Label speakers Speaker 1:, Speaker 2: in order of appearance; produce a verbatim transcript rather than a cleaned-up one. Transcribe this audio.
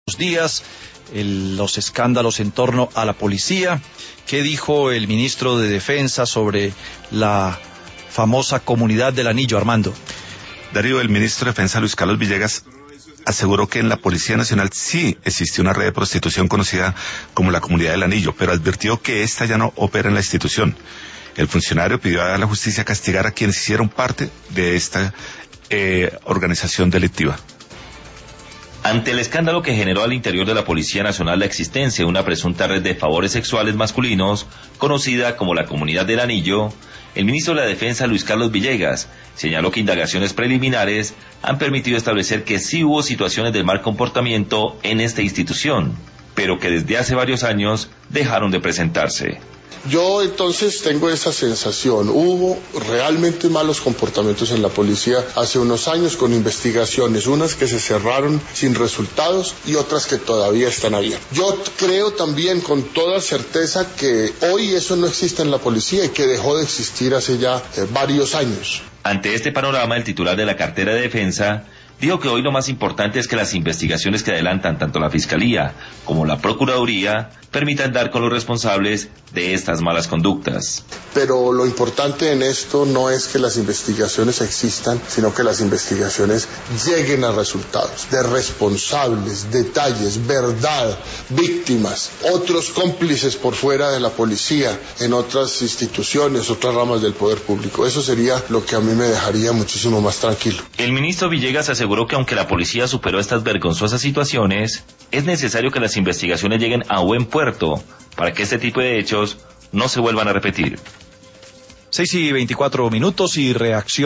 Speaker 1: días, el, los escándalos en torno a la policía. ¿Qué dijo el ministro de Defensa sobre la famosa Comunidad del Anillo, Armando?
Speaker 2: Darío, el ministro de Defensa, Luis Carlos Villegas, aseguró que en la Policía Nacional sí existió una red de prostitución conocida como la Comunidad del Anillo, pero advirtió que esta ya no opera en la institución. El funcionario pidió a la justicia castigar a quienes hicieron parte de esta eh, organización delictiva.
Speaker 3: Ante el escándalo que generó al interior de la Policía Nacional la existencia de una presunta red de favores sexuales masculinos, conocida como la Comunidad del Anillo, el ministro de la Defensa, Luis Carlos Villegas, señaló que indagaciones preliminares han permitido establecer que sí hubo situaciones de mal comportamiento en esta institución, pero que desde hace varios años dejaron de presentarse.
Speaker 4: Yo entonces tengo esa sensación, hubo realmente malos comportamientos en la policía hace unos años con investigaciones, unas que se cerraron sin resultados y otras que todavía están abiertas. Yo creo también con toda certeza que hoy eso no existe en la policía y que dejó de existir hace ya eh, varios años.
Speaker 3: Ante este panorama, el titular de la cartera de Defensa dijo que hoy lo más importante es que las investigaciones que adelantan tanto la Fiscalía como la Procuraduría permitan dar con los responsables de estas malas conductas.
Speaker 4: Pero lo importante en esto no es que las investigaciones existan, sino que las investigaciones lleguen a resultados, de responsables, detalles, verdad, víctimas, otros cómplices por fuera de la policía, en otras instituciones, otras ramas del poder público. Eso sería lo que a mí me dejaría muchísimo más tranquilo.
Speaker 3: El ministro Villegas aseguró que aunque la policía superó estas vergonzosas situaciones, es necesario que las investigaciones lleguen a buen puerto para que este tipo de hechos no se vuelvan a repetir.
Speaker 1: seis y veinticuatro minutos y reacción.